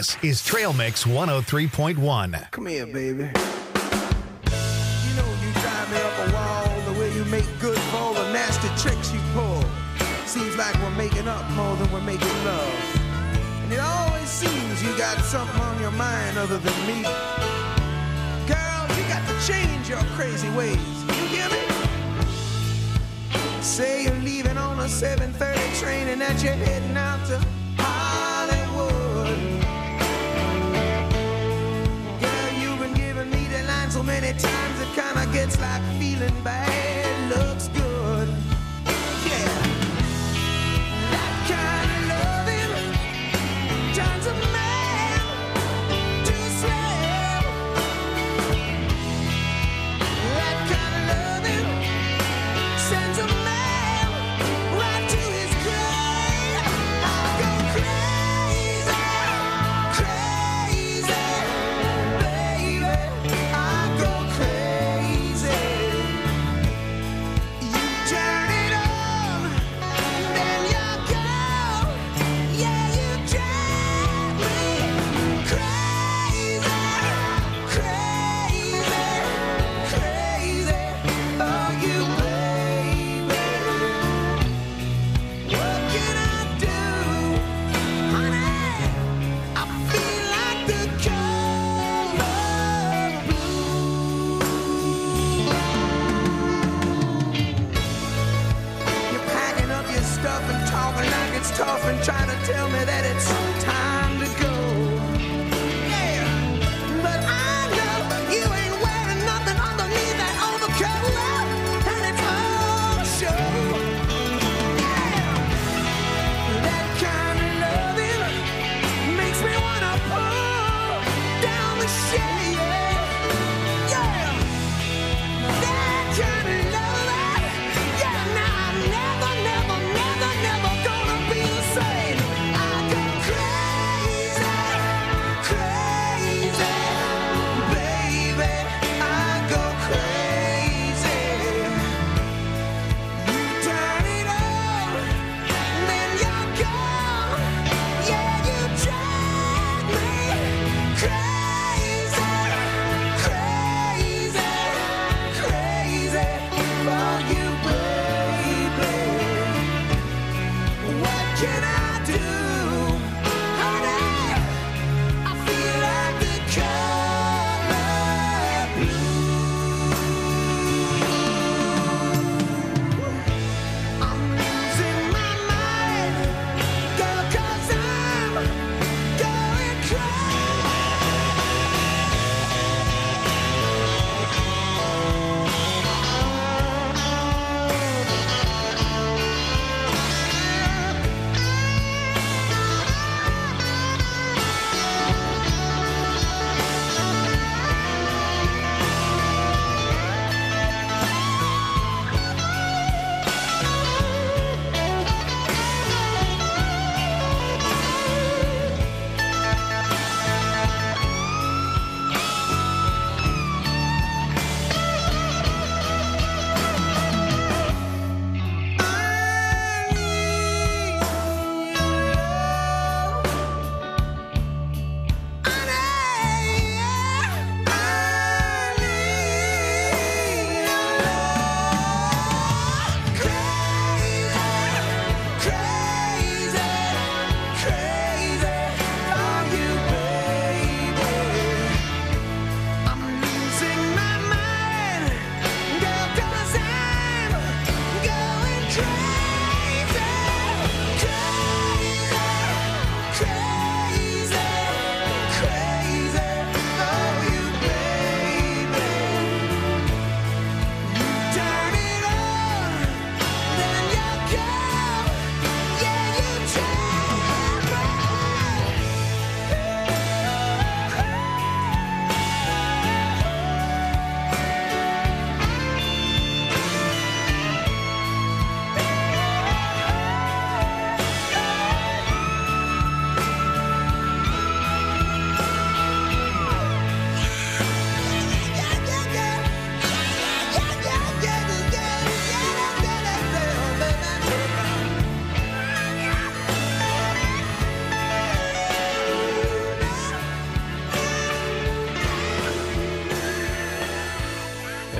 This is Trail Mix 103.1. Come here, baby. You know you drive me up a wall, the way you make good for all the nasty tricks you pull. Seems like we're making up more than we're making love. And it always seems you got something on your mind other than me. Girl, you got to change your crazy ways. You hear me? Say you're leaving on a 7:30 train and that you're heading out to Hollywood. Girl, you've been giving me the line so many times it kinda gets like feeling bad looks good. Yeah, that kind of loving turns a man to a slave. That kind of loving sends a man right to his grave. I go crazy, crazy, baby. I go crazy. You turn it on, then you go. Yeah, you drive me crazy, crazy, crazy. Oh, you baby. What can I do, honey? I feel like the color blue. You're packing up your stuff and talking like it's tough and trying to tell me that it's time to go. Yeah, but I know you ain't wearing nothing underneath that overcoat, and it's all show. Yeah, that kind of loving makes me wanna pull down the shade. Yeah, that kind of loving. Yeah, now I'm never, never, never, never gonna be the same.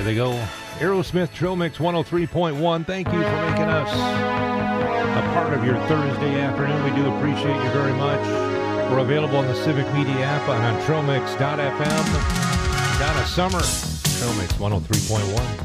There they go. Aerosmith Trail Mix 103.1. Thank you for making us a part of your Thursday afternoon. We do appreciate you very much. We're available on the Civic Media app and on trailmix.fm. Donna Summer, Trail Mix 103.1.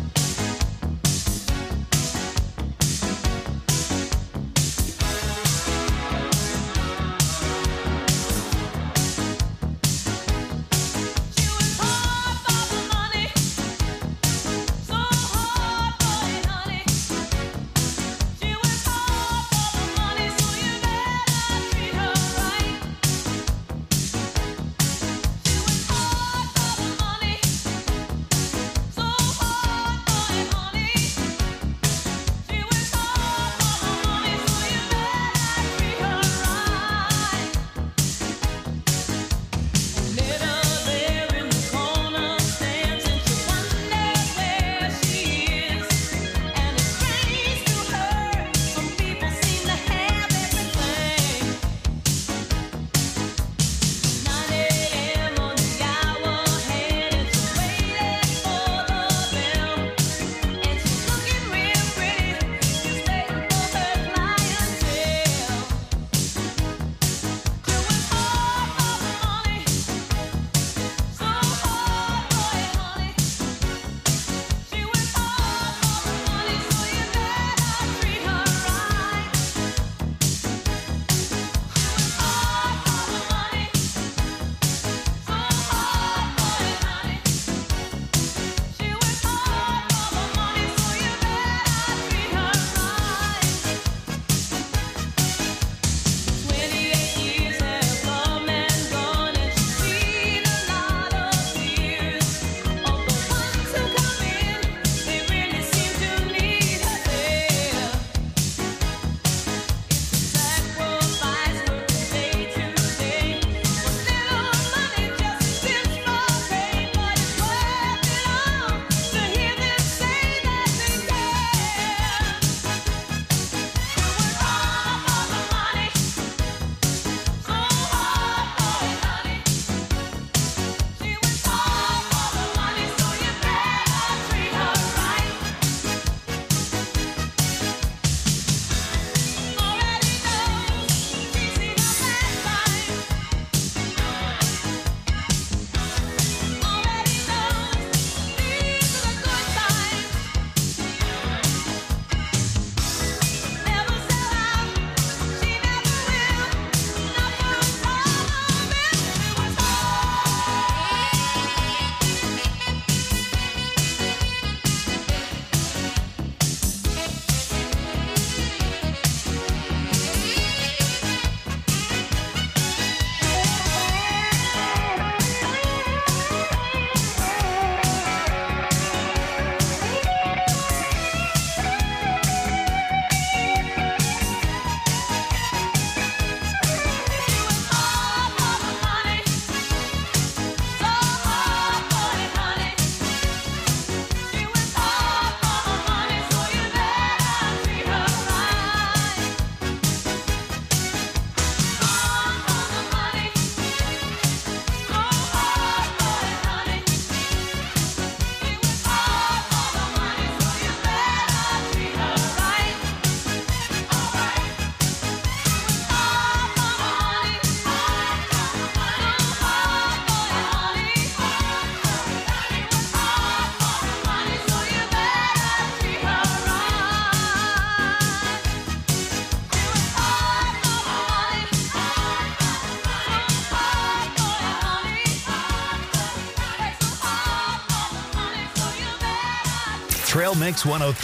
Trail Mix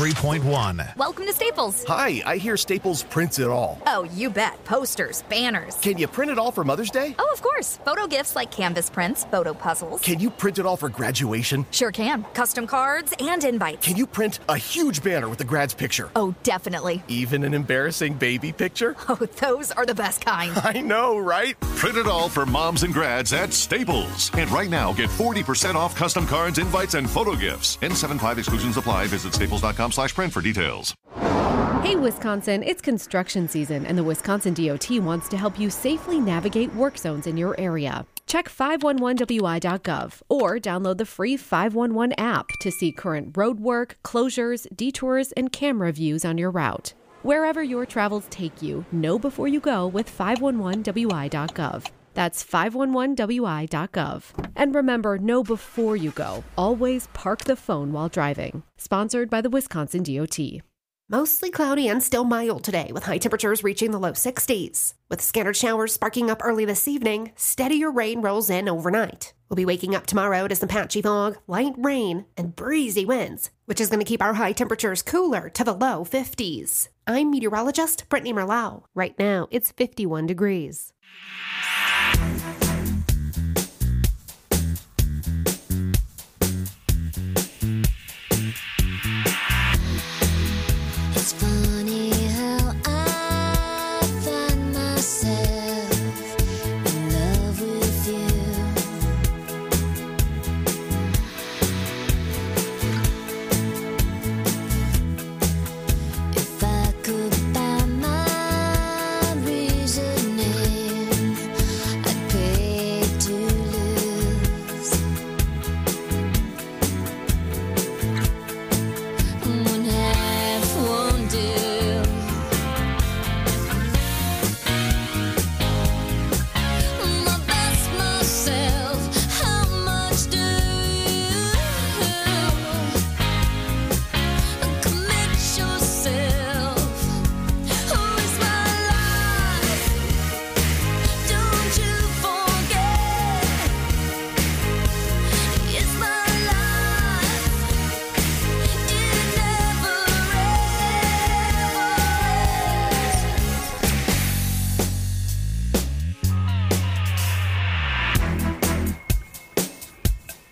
103.1. Welcome to Staples. Hi, I hear Staples prints it all. Oh, you bet. Posters, banners. Can you print it all for Mother's Day? Oh, of course. Photo gifts like canvas prints, photo puzzles. Can you print it all for graduation? Sure can. Custom cards and invites. Can you print a huge banner with the grad's picture? Oh, definitely. Even an embarrassing baby picture? Oh, those are the best kind. I know, right? Print it all for moms and grads at Staples. And right now, get 40% off custom cards, invites, and photo gifts. N75 exclusions apply. Visit staples.com/print for details. Hey, Wisconsin, it's construction season, and the Wisconsin DOT wants to help you safely navigate work zones in your area. Check 511wi.gov or download the free 511 app to see current road work, closures, detours, and camera views on your route. Wherever your travels take you, know before you go with 511wi.gov. That's 511wi.gov. And remember, know before you go. Always park the phone while driving. Sponsored by the Wisconsin DOT. Mostly cloudy and still mild today, with high temperatures reaching the low 60s. With scattered showers sparking up early this evening, steadier rain rolls in overnight. We'll be waking up tomorrow to some patchy fog, light rain, and breezy winds, which is going to keep our high temperatures cooler to the low 50s. I'm meteorologist Brittany Merlau. Right now, it's 51 degrees. It's funny how I find myself in love with you. If I could buy my reasoning, I'd pay to lose. One half won't do. My best myself, how much do you commit yourself? Who is my life? Don't you forget, it's my life. It never ends.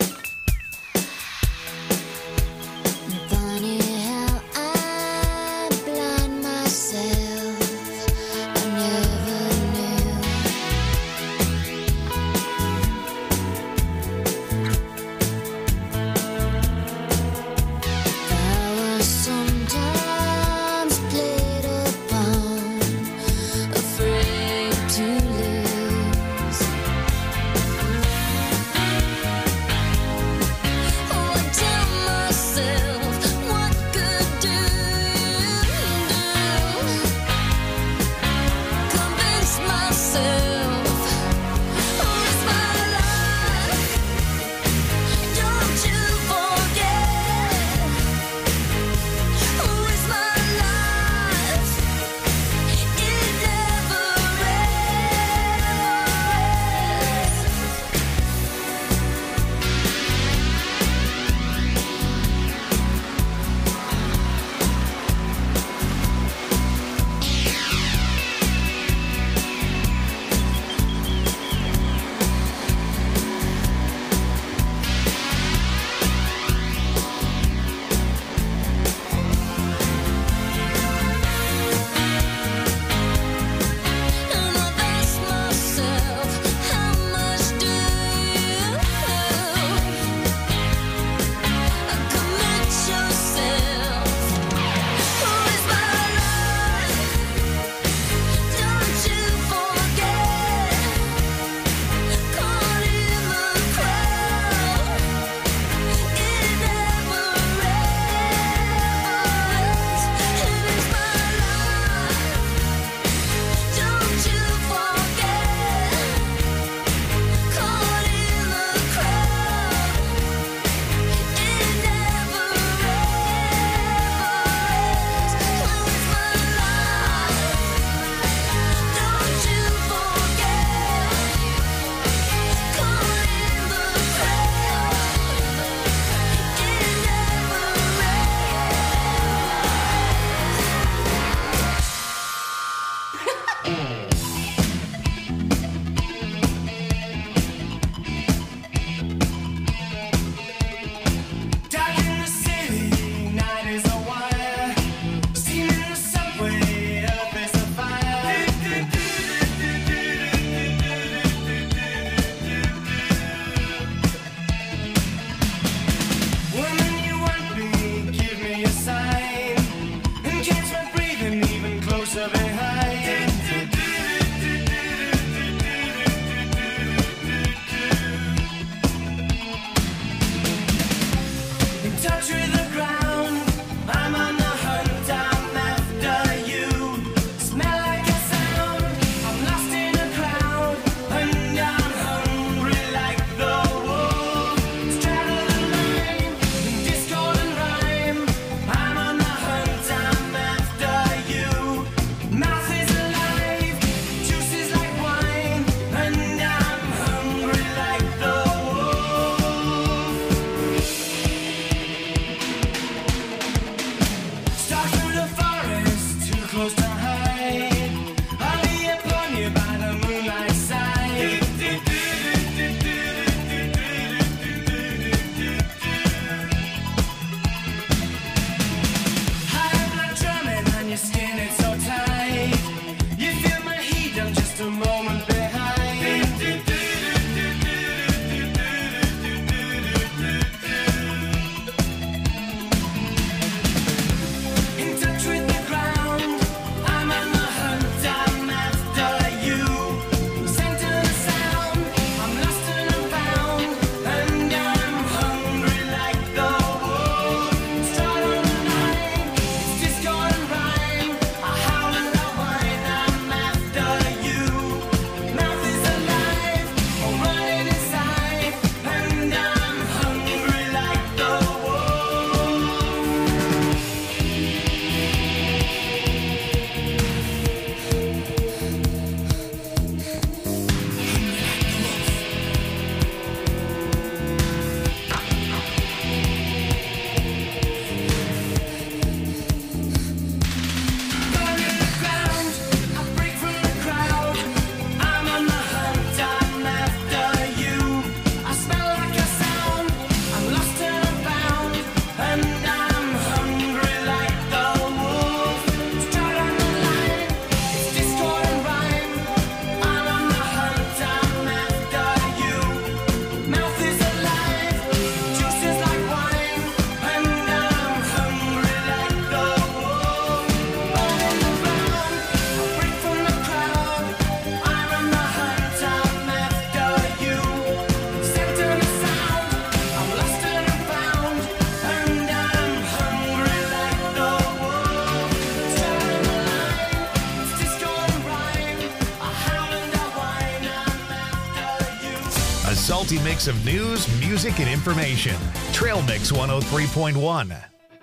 tasty mix of news, music, and information. Trail Mix 103.1.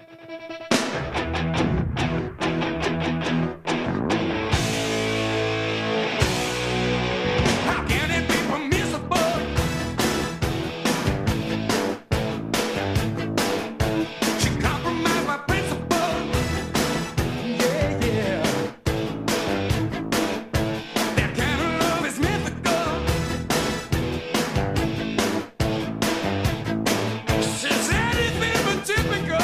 How can it be permissible? She compromised my principle. Yeah, yeah. That kind of love is mythical. She said it's been typical.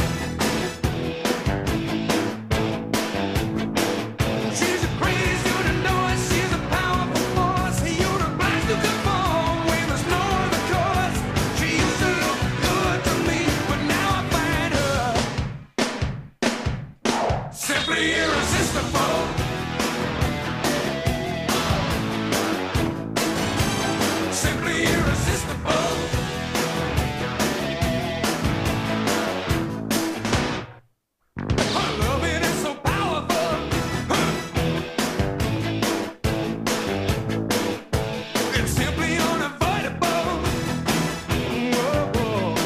She's a crazy, you to know it. She's a powerful force. You're the blind to conform when there's no other cause. She used to look good to me, but now I find her simply irresistible. Simply irresistible. Her loving is so powerful. It's simply unavoidable. Whoa.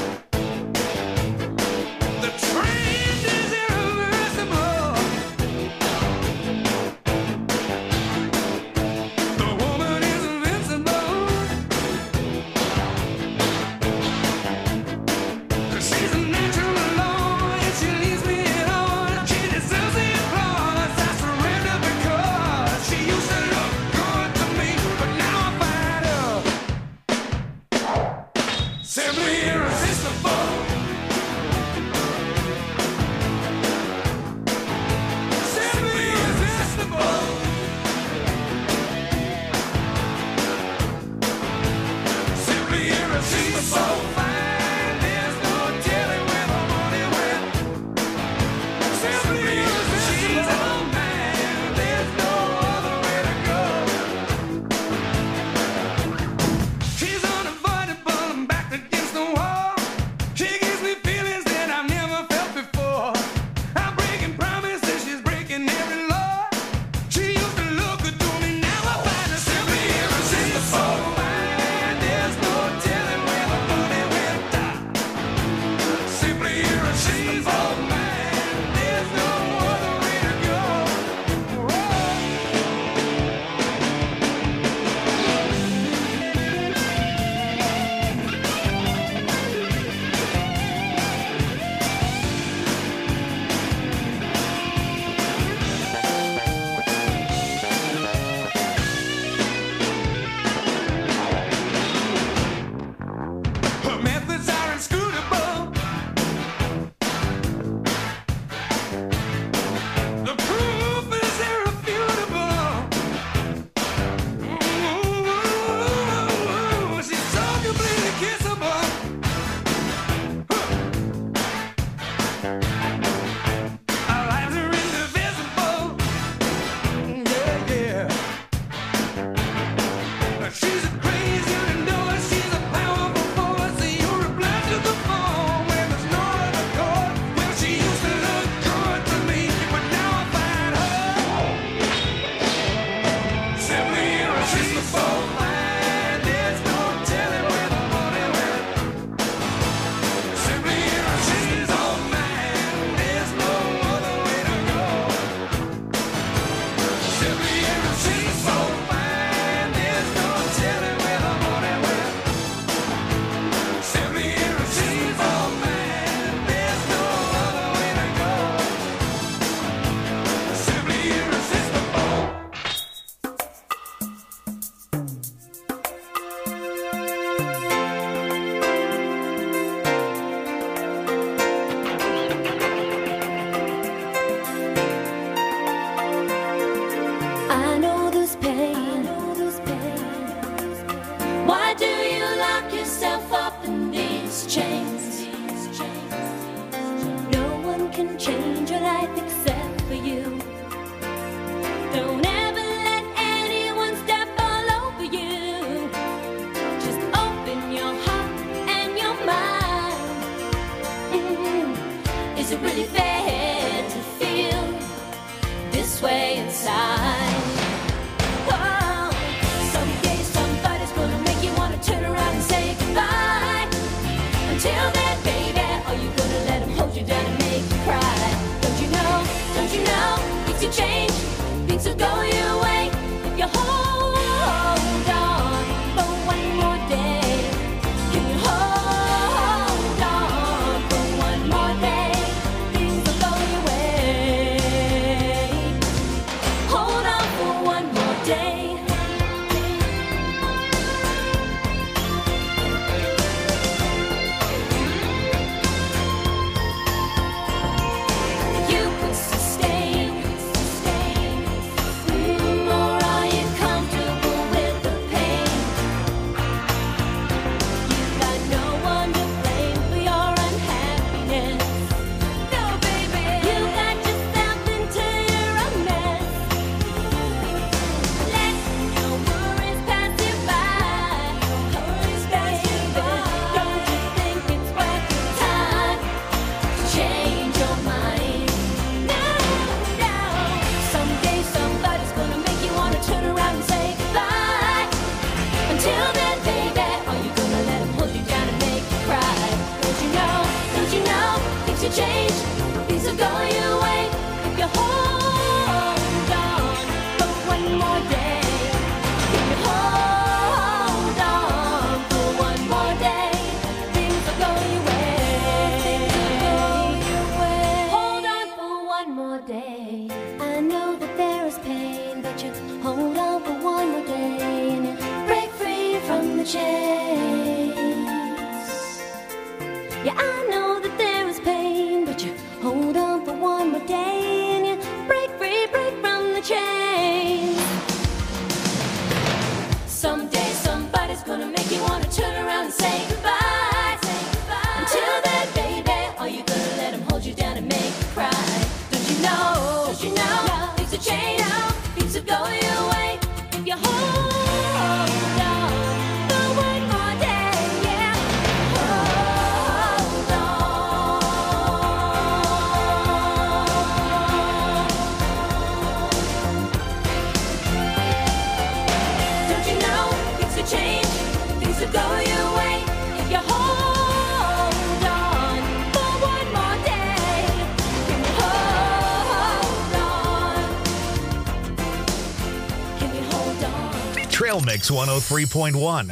The trend is irreversible. The woman is invincible. 'Cause she's a natural law, and she leaves me alone. She deserves the applause. I surrender because she used to look good to me, but now I find her simply irresistible. Simply irresistible. Simply irresistible. So fine, there's no telling where the money went. Simply irresistible. She's all mine. There's no other way to go. She's unavoidable. I'm backed against the wall. She gives me feelings that I've never felt before. I'm breaking promises. She's breaking every law. She used to look good to me. Now I find her simply irresistible. There's no telling where the money went. Simply irresistible. There's no other way to go. Her methods are inscrutable. The proof is irrefutable. Ooh, she's so completely kissable. Our lives are indivisible. Yeah, yeah. She's a crazy, you know it. She's a powerful force. You're a blast to the phone when there's no other chord. Well, she used to look good to me, but now I find her simply irresistible. There's no telling where the money went. Simply irresistible, man. There's no other way to go. Simply irresistible, man. There's no telling where the money went. Simply irresistible, man. There's no other way to go. Simply irresistible. I know this pain. Why do you lock yourself up in these chains? No one can change your life except for you. Don't ever let anyone step all over you. Just open your heart and your mind. Is it really fair to feel this way inside? Oh, someday somebody's gonna make you wanna turn around and say Until then, baby, are you gonna let him hold you down and make you cry? Don't you know, things will change, things will go your way if you hold on for one more day. Can you hold on for one more day? Things will go your way. Hold on for one more day. You could sustain, or are you comfortable with the pain? You've got no one to blame for your unhappiness. No, baby, you got yourself into a mess. Let your worries pass you by. Don't you think it's worth your time to change your mind? No. Someday somebody's gonna make you wanna turn around and say goodbye. Until then, baby, are you gonna let him hold you down and make you cry? Don't you know, things will change, things will go your way if you hold on for one more day. If you hold on for one more day, things will go your way. Hold on for one more day. I know that there is pain, but you hold on for one more day and you break free from the chains. Yeah, I know that there is pain, but you hold on for one more day and you break free from the chains. Someday somebody's gonna make you wanna turn around and say goodbye. Until then, baby, are you gonna let him hold you down and make you cry? Don't you know, things will change, things will go your way if you hold on for one more day. Yeah, hold on. Don't you know, things will change, things will go your way if you hold on for one more day. Can you hold on? Can you hold on? Trail Mix 103.1.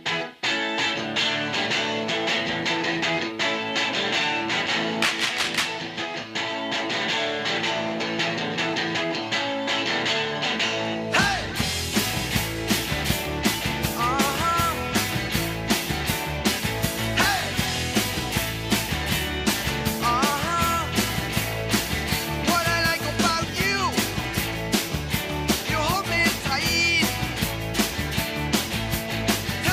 What I like about you, you hold me tight.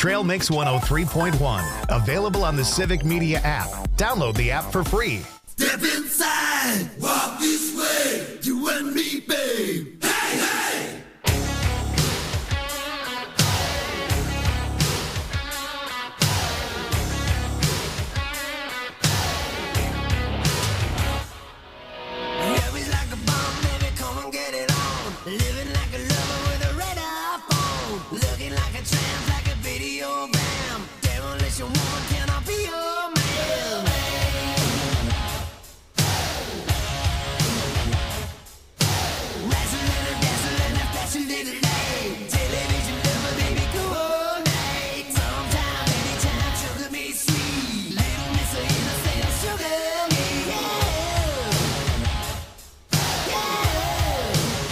Trail Mix 103.1. Available on the Civic Media app. Download the app for free. Step inside, walk this way, you and me, babe. Hey, hey! Heavy's like a bomb, baby, come and get it on. Living like a lover with a radar phone. Looking like a tramp, like a video bam. Demolition woman, can I be your man? A little late, television lover, baby, coordinate. Sometime, anytime, sugar me sweet. Little miss of innocent, sugar me, yeah. Yeah.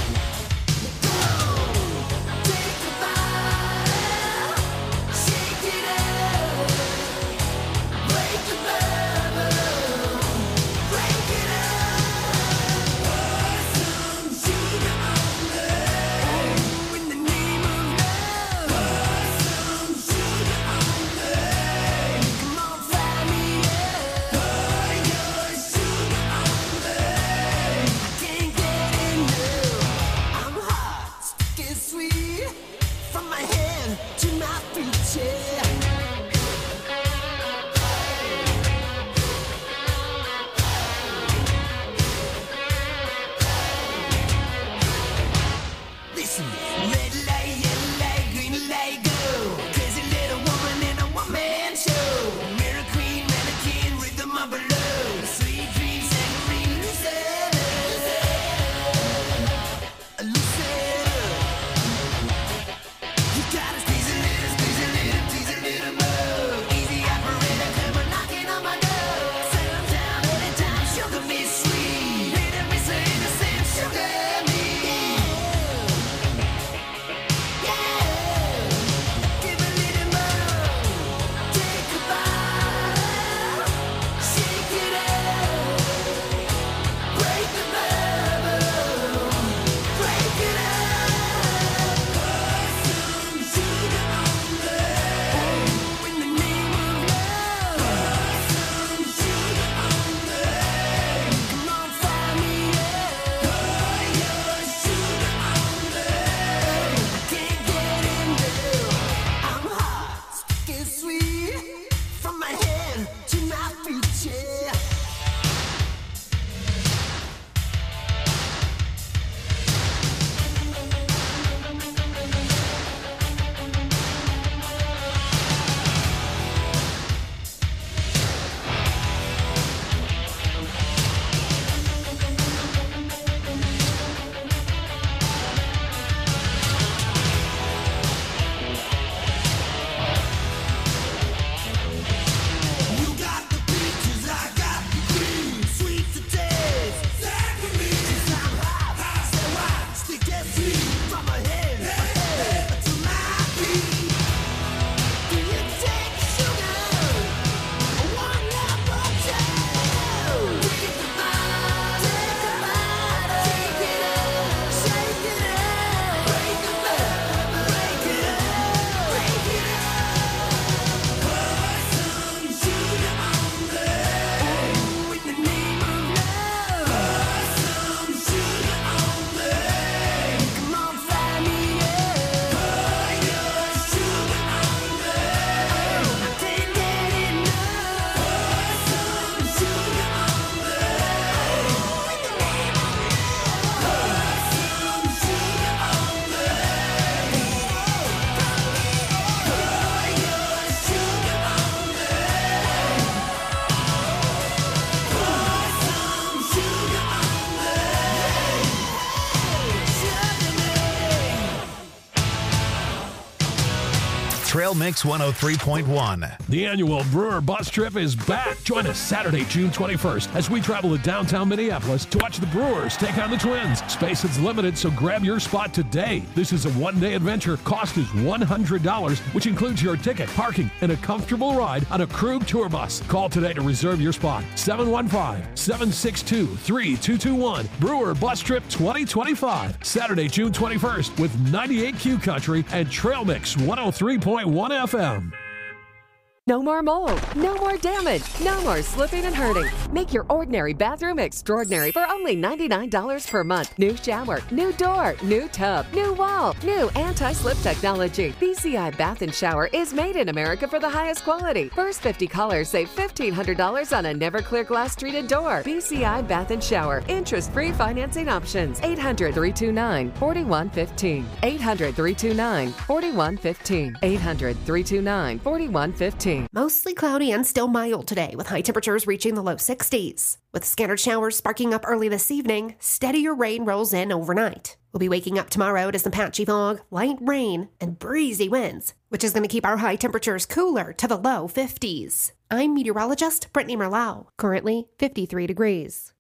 Come on, take the fire, shake it up, break the bubble, break it up. Pour some sugar on me. In the name of love, pour some sugar on me. Come on, fry me up, pour your sugar on me. I can't get enough. I'm hot, sticky sweet, from my head to my feet, yeah. Listen, red light, yellow light, green light, go. Crazy little woman in a one-man show. Mirror queen, mannequin, rhythm of below. Sweet dreams, saccharine, lucid. Lucid. You gotta squeeze a little, please a little more. Easy operator, come on knocking on my door. Sometime, anytime, sugar me sweet. Little miss of innocent, sugar me. Give a little more, take a bite, shake it up, break the bubble, break it up. Pour some sugar on me. In the name of love, pour some sugar on me. Come on, fry me up, pour your sugar on me. I can't get enough. I'm hot, sticky sweet, from my head to my feet, yeah. You got the peaches, I got the cream. Sweet to taste, saccharine. 'Cause I'm hot, so I stick that sweet from my head to my feet. Do you take sugar? One number two. Take a bite, take it up, shake it up, break the bubble, break it up, break it up. Pour some sugar on me. In the name of love, pour some sugar on me. Come on, fry me up, pour your sugar on me. I can't get enough. Pour some sugar on me. In the name of love, pour some sugar on me. Pour your sugar on me. Pour some sugar on me. Trail Mix 103.1. The annual Brewer Bus Trip is back. Join us Saturday, June 21st, as we travel to downtown Minneapolis to watch the Brewers take on the Twins. Space is limited, so grab your spot today. This is a one-day adventure. Cost is $100, which includes your ticket, parking, and a comfortable ride on a Krug tour bus. Call today to reserve your spot. 715-762-3221. Brewer Bus Trip 2025. Saturday, June 21st, with 98Q Country and Trail Mix 103.1. FM. No more mold, no more damage, no more slipping and hurting. Make your ordinary bathroom extraordinary for only $99 per month. New shower, new door, new tub, new wall, new anti-slip technology. BCI Bath and Shower is made in America for the highest quality. First 50 callers save $1,500 on a Never-Clear glass treated door. BCI Bath and Shower. Interest-free financing options. 800-329-4115. 800-329-4115. 800-329-4115. Mostly cloudy and still mild today, with high temperatures reaching the low 60s. With scattered showers sparking up early this evening, steadier rain rolls in overnight. We'll be waking up tomorrow to some patchy fog, light rain, and breezy winds, which is going to keep our high temperatures cooler to the low 50s. I'm meteorologist Brittany Merlau. Currently 53 degrees.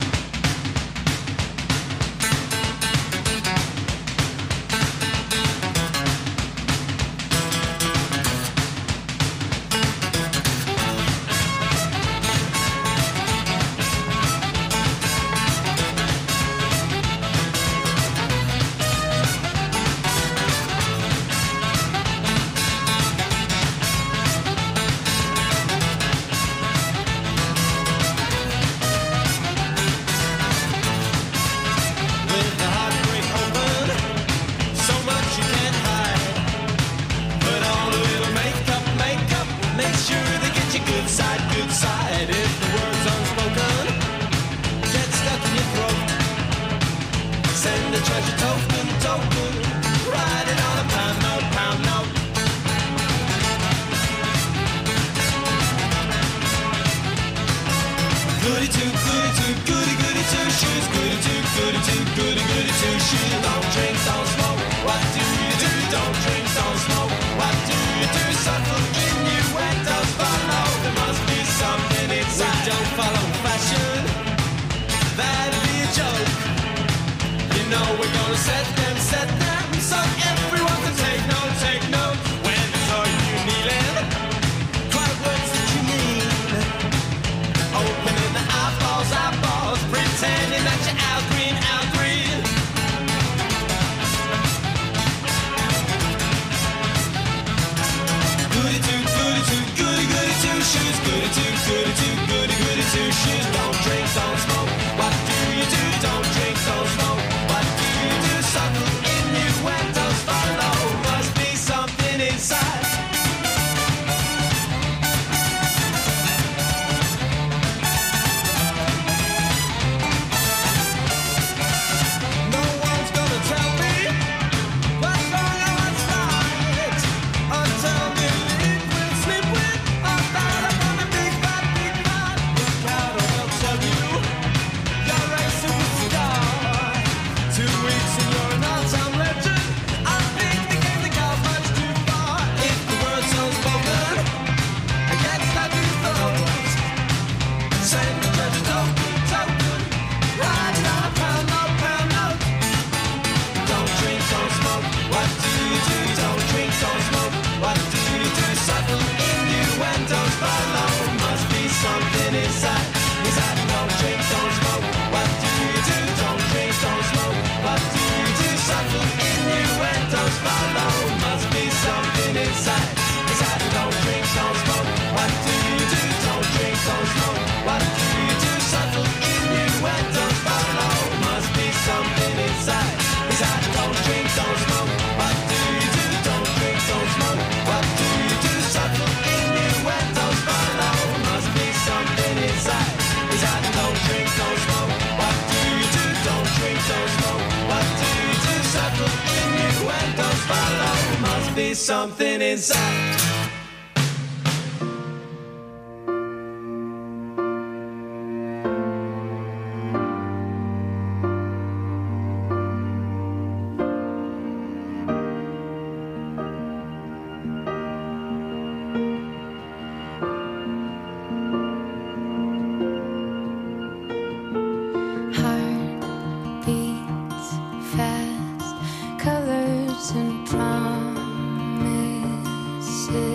Something inside. Colors and promises.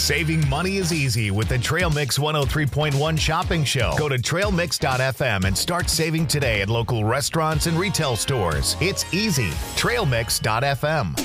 Saving money is easy with the Trail Mix 103.1 shopping show. Go to trailmix.fm and start saving today at local restaurants and retail stores. It's easy. Trailmix.fm.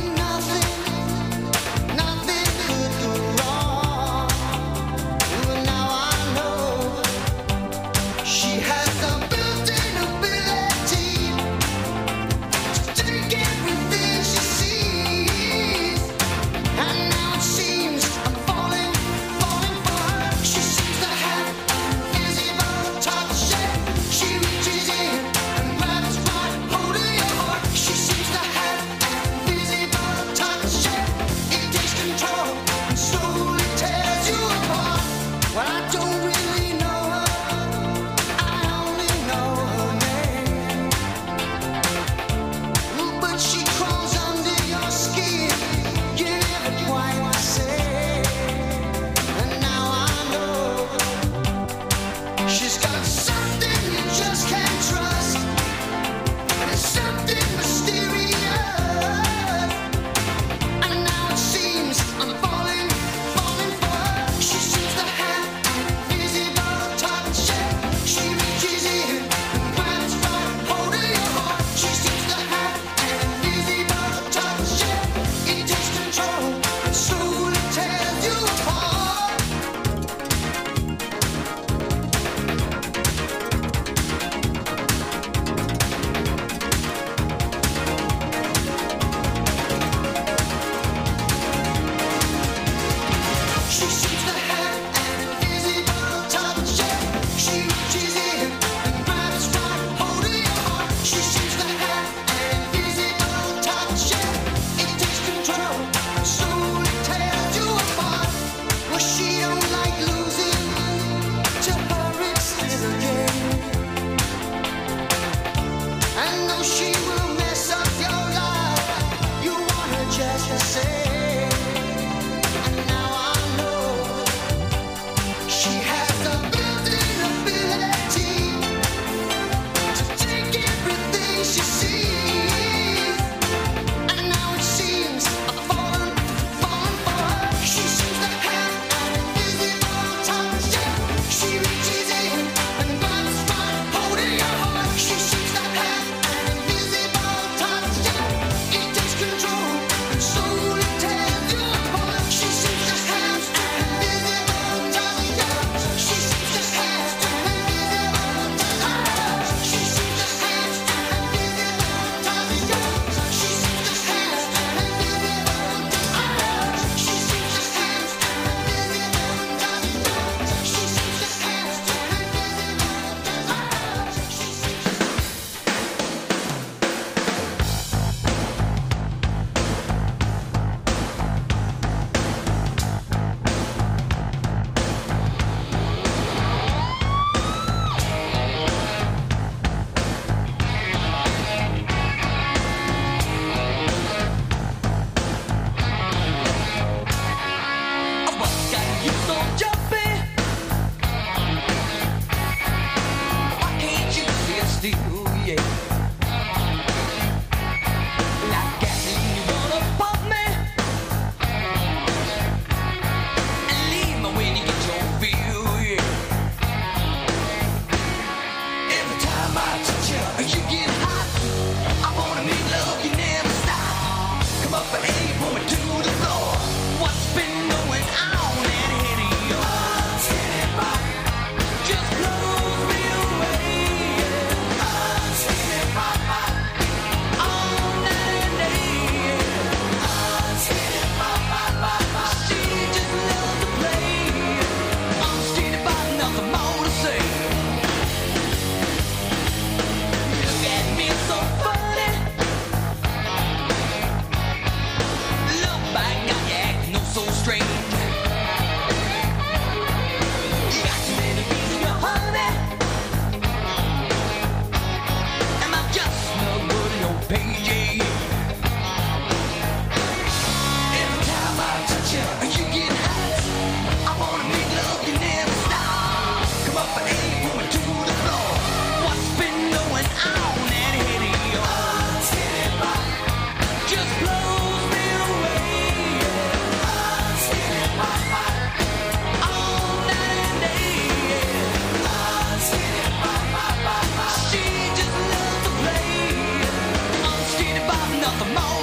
Nothing could go wrong.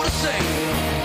sing.